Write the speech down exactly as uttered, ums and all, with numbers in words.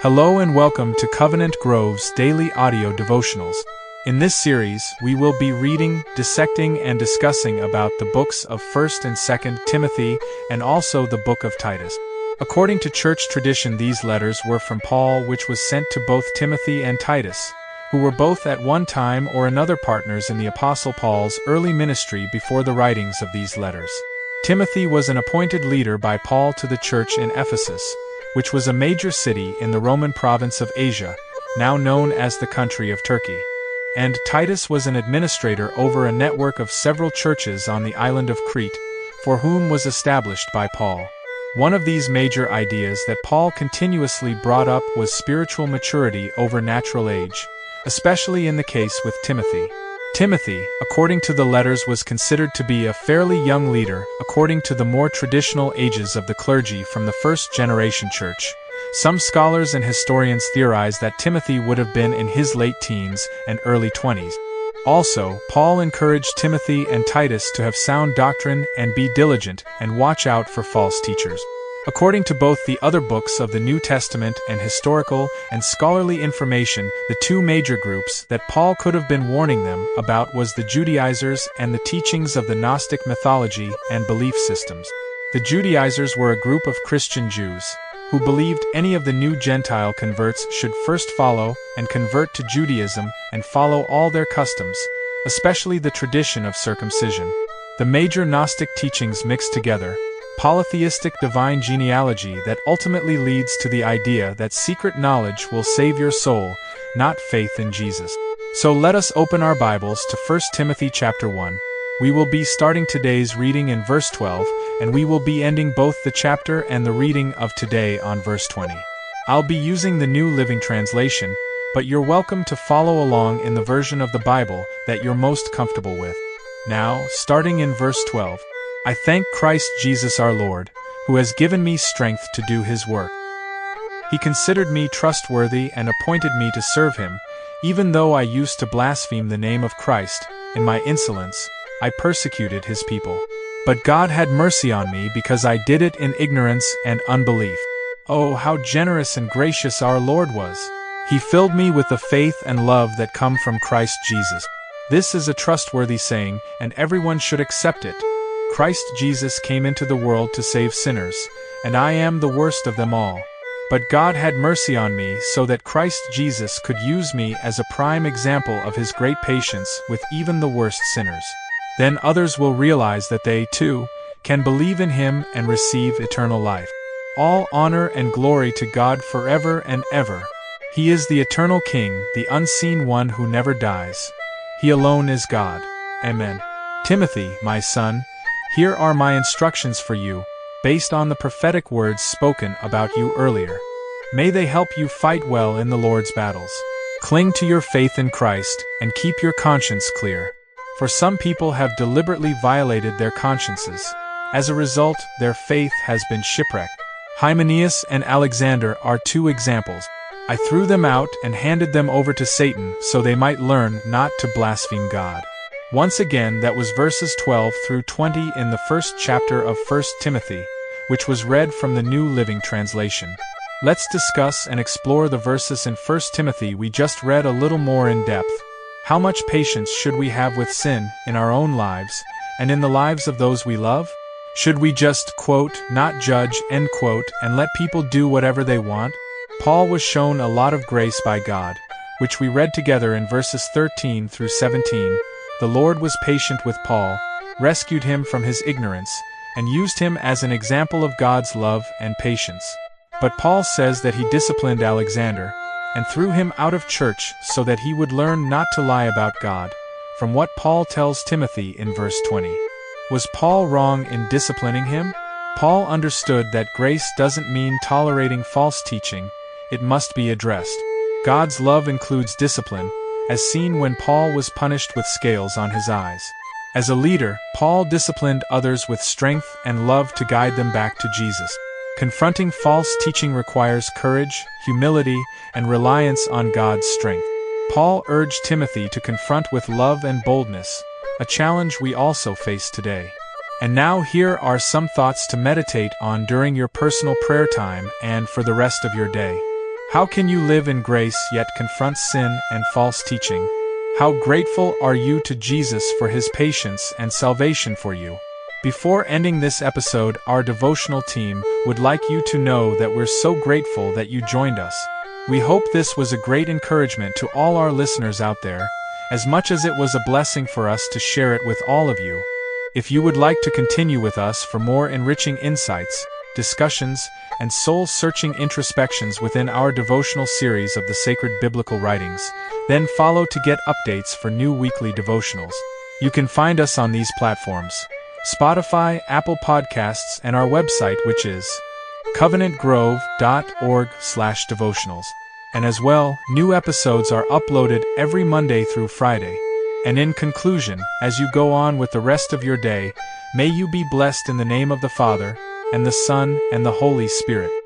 Hello and welcome to Covenant Grove's daily audio devotionals. In this series, we will be reading, dissecting, and discussing about the books of First and Second Timothy and also the book of Titus. According to church tradition, these letters were from Paul, which was sent to both Timothy and Titus, who were both at one time or another partners in the Apostle Paul's early ministry before the writings of these letters. Timothy was an appointed leader by Paul to the church in Ephesus, which was a major city in the Roman province of Asia, now known as the country of Turkey. And Titus was an administrator over a network of several churches on the island of Crete, for whom was established by Paul. One of these major ideas that Paul continuously brought up was spiritual maturity over natural age, especially in the case with Timothy. Timothy, according to the letters, was considered to be a fairly young leader, according to the more traditional ages of the clergy from the first generation church. Some scholars and historians theorize that Timothy would have been in his late teens and early twenties. Also, Paul encouraged Timothy and Titus to have sound doctrine and be diligent and watch out for false teachers. According to both the other books of the New Testament and historical and scholarly information, the two major groups that Paul could have been warning them about was the Judaizers and the teachings of the Gnostic mythology and belief systems. The Judaizers were a group of Christian Jews who believed any of the new Gentile converts should first follow and convert to Judaism and follow all their customs, especially the tradition of circumcision. The major Gnostic teachings mixed together polytheistic divine genealogy that ultimately leads to the idea that secret knowledge will save your soul, not faith in Jesus. So let us open our Bibles to First Timothy chapter one. We will be starting today's reading in verse twelve, and we will be ending both the chapter and the reading of today on verse twenty. I'll be using the New Living Translation, but you're welcome to follow along in the version of the Bible that you're most comfortable with. Now, starting in verse twelve. I thank Christ Jesus our Lord, who has given me strength to do his work. He considered me trustworthy and appointed me to serve him, even though I used to blaspheme the name of Christ. In my insolence, I persecuted his people. But God had mercy on me because I did it in ignorance and unbelief. Oh, how generous and gracious our Lord was! He filled me with the faith and love that come from Christ Jesus. This is a trustworthy saying, and everyone should accept it. Christ Jesus came into the world to save sinners, and I am the worst of them all. But God had mercy on me so that Christ Jesus could use me as a prime example of his great patience with even the worst sinners. Then others will realize that they, too, can believe in him and receive eternal life. All honor and glory to God forever and ever. He is the eternal King, the unseen one who never dies. He alone is God. Amen. Timothy, my son, here are my instructions for you, based on the prophetic words spoken about you earlier. May they help you fight well in the Lord's battles. Cling to your faith in Christ, and keep your conscience clear. For some people have deliberately violated their consciences. As a result, their faith has been shipwrecked. Hymenaeus and Alexander are two examples. I threw them out and handed them over to Satan so they might learn not to blaspheme God. Once again, that was verses twelve through twenty in the first chapter of First Timothy, which was read from the New Living Translation. Let's discuss and explore the verses in First Timothy we just read a little more in depth. How much patience should we have with sin in our own lives and in the lives of those we love? Should we just, quote, not judge, end quote, and let people do whatever they want? Paul was shown a lot of grace by God, which we read together in verses thirteen through seventeen. The Lord was patient with Paul, rescued him from his ignorance, and used him as an example of God's love and patience. But Paul says that he disciplined Alexander, and threw him out of church so that he would learn not to lie about God, from what Paul tells Timothy in verse twenty. Was Paul wrong in disciplining him? Paul understood that grace doesn't mean tolerating false teaching, it must be addressed. God's love includes discipline, as seen when Paul was punished with scales on his eyes. As a leader, Paul disciplined others with strength and love to guide them back to Jesus. Confronting false teaching requires courage, humility, and reliance on God's strength. Paul urged Timothy to confront with love and boldness, a challenge we also face today. And now here are some thoughts to meditate on during your personal prayer time and for the rest of your day. How can you live in grace yet confront sin and false teaching? How grateful are you to Jesus for his patience and salvation for you? Before ending this episode, our devotional team would like you to know that we're so grateful that you joined us. We hope this was a great encouragement to all our listeners out there, as much as it was a blessing for us to share it with all of you. If you would like to continue with us for more enriching insights, discussions, and soul-searching introspections within our devotional series of the sacred biblical writings, then follow to get updates for new weekly devotionals. You can find us on these platforms: Spotify, Apple Podcasts, and our website, which is covenant grove dot org slash devotionals. And as well, new episodes are uploaded every Monday through Friday. And in conclusion, as you go on with the rest of your day, may you be blessed in the name of the Father, and the Son, and the Holy Spirit.